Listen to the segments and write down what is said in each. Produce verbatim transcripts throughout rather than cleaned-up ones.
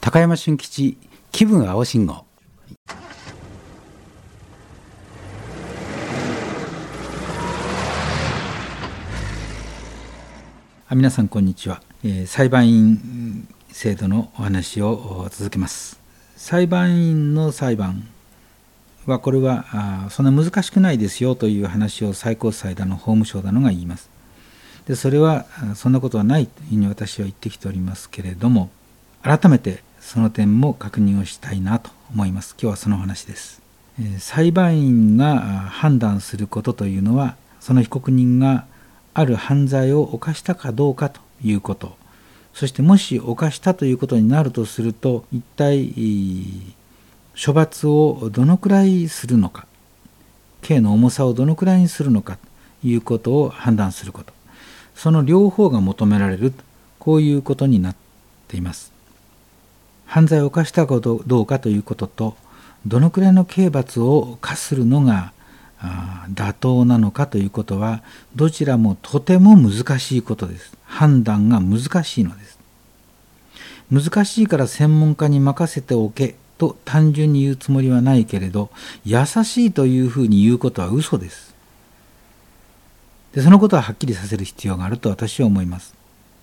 高山俊吉気分青信号。皆さんこんにちは、えー、裁判員制度のお話を続けます。裁判員の裁判はこれはあそんな難しくないですよという話を最高裁だの法務省だのが言います。でそれはそんなことはないというふうに私は言ってきておりますけれども、改めてその点も確認をしたいなと思います。今日はその話です。えー、裁判員が判断することというのは、その被告人がある犯罪を犯したかどうかということ、そしてもし犯したということになるとすると、一体処罰をどのくらいするのか、刑の重さをどのくらいにするのかということを判断すること、その両方が求められる、こういうことになっています。犯罪を犯したかどうかということと、どのくらいの刑罰を課するのが妥当なのかということは、どちらもとても難しいことです。判断が難しいのです。難しいから専門家に任せておけと単純に言うつもりはないけれど、優しいというふうに言うことは嘘です。で、そのことははっきりさせる必要があると私は思います。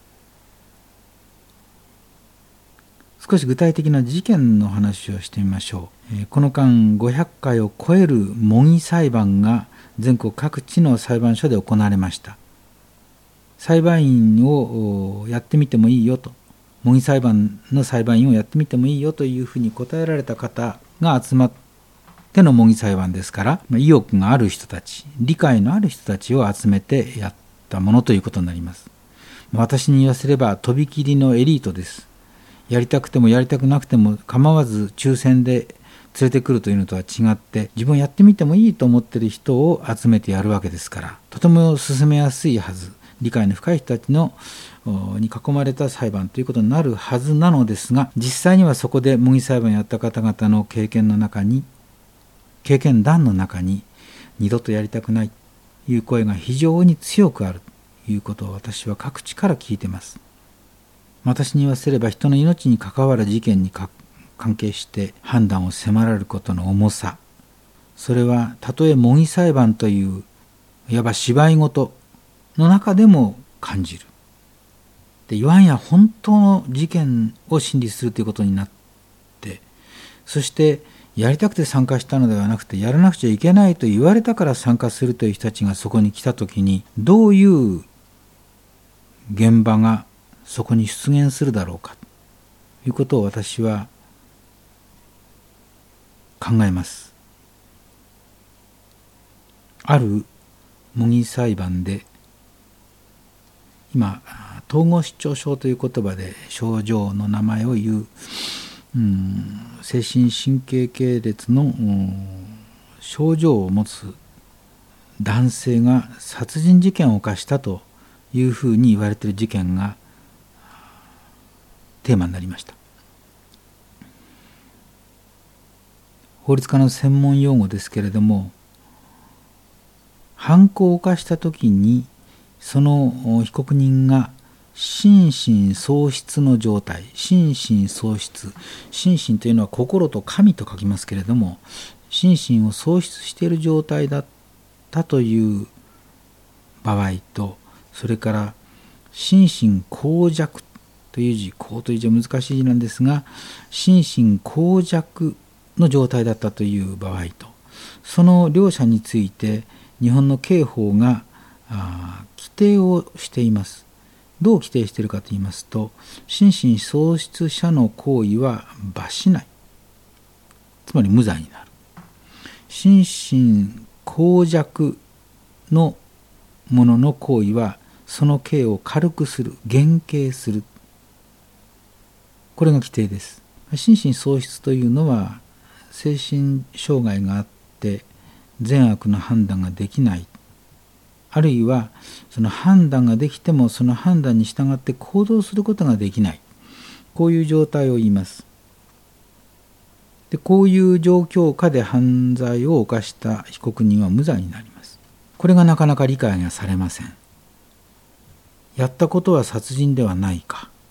少し具体的な事件の話をしてみましょう。この間ごひゃっかいを超える模擬裁判が全国各地の裁判所で行われました。裁判員をやってみてもいいよと、模擬裁判の裁判員をやってみてもいいよというふうに答えられた方が集まっての模擬裁判ですから、意欲がある人たち、理解のある人たちを集めてやったものということになります。私に言わせればとびきりのエリートです。やりたくてもやりたくなくても構わず抽選で連れてくるというのとは違って、自分やってみてもいいと思っている人を集めてやるわけですから、とても進めやすいはず、理解の深い人たちのに囲まれた裁判ということになるはずなのですが、実際にはそこで模擬裁判をやった方々の経験の中に、経験談の中に、二度とやりたくないという声が非常に強くあるということを私は各地から聞いています。私に言わせれば、人の命に関わる事件に関係して判断を迫られることの重さ、それはたとえ模擬裁判といういわば芝居事の中でも感じる。で、いわんや本当の事件を審理するということになって、そしてやりたくて参加したのではなくて、やらなくちゃいけないと言われたから参加するという人たちがそこに来たときに、どういう現場がそこに出現するだろうかということを私は考えます。ある模擬裁判で、今統合失調症という言葉で症状の名前を言う、うん、精神神経系列の、うん、症状を持つ男性が殺人事件を犯したというふうに言われている事件がテーマになりました。法律家の専門用語ですけれども、犯行を犯したときにその被告人が心神喪失の状態、心神喪失、心身というのは心と神と書きますけれども、心身を喪失している状態だったという場合と、それから心神耗弱という字、こうという字は難しい字なんですが、心身耗弱の状態だったという場合と、その両者について日本の刑法が規定をしています。どう規定しているかといいますと、心身喪失者の行為は罰しない、つまり無罪になる。心身耗弱のものの行為はその刑を軽くする、減刑する、これが規定です。心神喪失というのは、精神障害があって善悪の判断ができない、あるいはその判断ができてもその判断に従って行動することができない、こういう状態を言います。で、こういう状況下で犯罪を犯した被告人は無罪になります。これがなかなか理解がされません。やったことは殺人ではないか、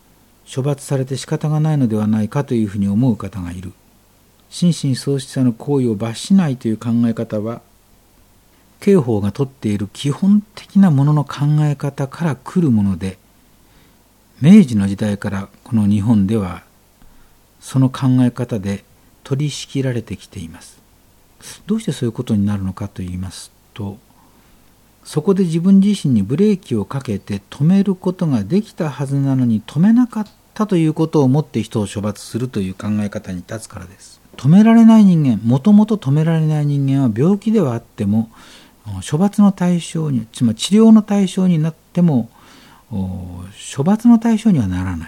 処罰されて仕方がないのではないかというふうに思う方がいる。心神喪失者の行為を罰しないという考え方は、刑法がとっている基本的なものの考え方から来るもので、明治の時代からこの日本ではその考え方で取り仕切られてきています。どうしてそういうことになるのかといいますと、そこで自分自身にブレーキをかけて止めることができたはずなのに止めなかったということをもって人を処罰するという考え方に立つからです。止められない人間、もともと止められない人間は病気ではあっても処罰の対象に、つまり治療の対象になっても処罰の対象にはならない。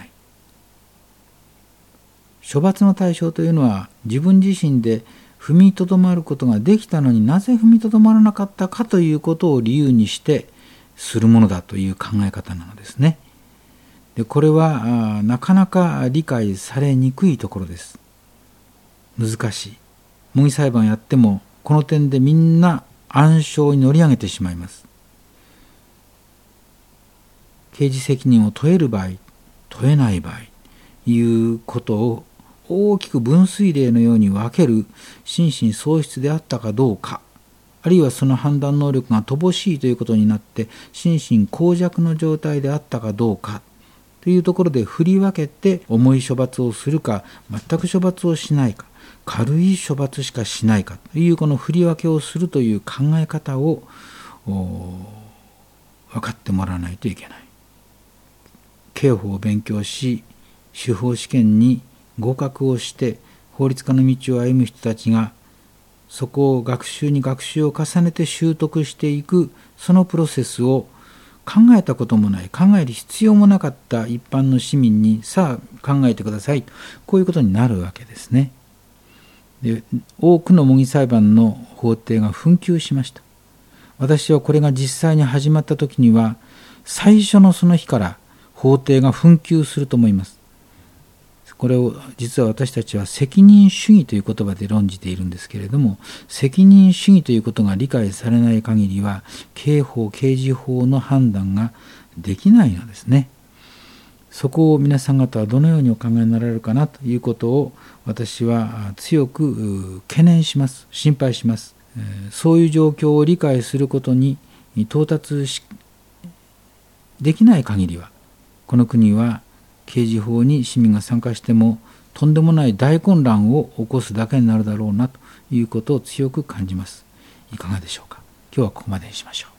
処罰の対象というのは自分自身で踏みとどまることができたのになぜ踏みとどまらなかったかということを理由にしてするものだという考え方なのですね。でこれはなかなか理解されにくいところです。難しい。模擬裁判やってもこの点でみんな暗礁に乗り上げてしまいます。刑事責任を問える場合、問えない場合いうことを大きく分水嶺のように分ける心神喪失であったかどうか、あるいはその判断能力が乏しいということになって心神耗弱の状態であったかどうかというところで振り分けて重い処罰をするか全く処罰をしないか軽い処罰しかしないかというこの振り分けをするという考え方を分かってもらわないといけない。刑法を勉強し司法試験に合格をして法律家の道を歩む人たちがそこを学習に学習を重ねて習得していくそのプロセスを考えたこともない考える必要もなかった一般の市民にさあ考えてくださいこういうことになるわけですね。で多くの模擬裁判の法廷が紛糾しました。私はこれが実際に始まった時には最初のその日から法廷が紛糾すると思います。これを実は私たちは責任主義という言葉で論じているんですけれども、責任主義ということが理解されない限りは刑法刑事法の判断ができないのですね。そこを皆さん方はどのようにお考えになられるかなということを私は強く懸念します。心配します。そういう状況を理解することに到達しできない限りはこの国は刑事法に市民が参加してもとんでもない大混乱を起こすだけになるだろうなということを強く感じます。いかがでしょうか。今日はここまでにしましょう。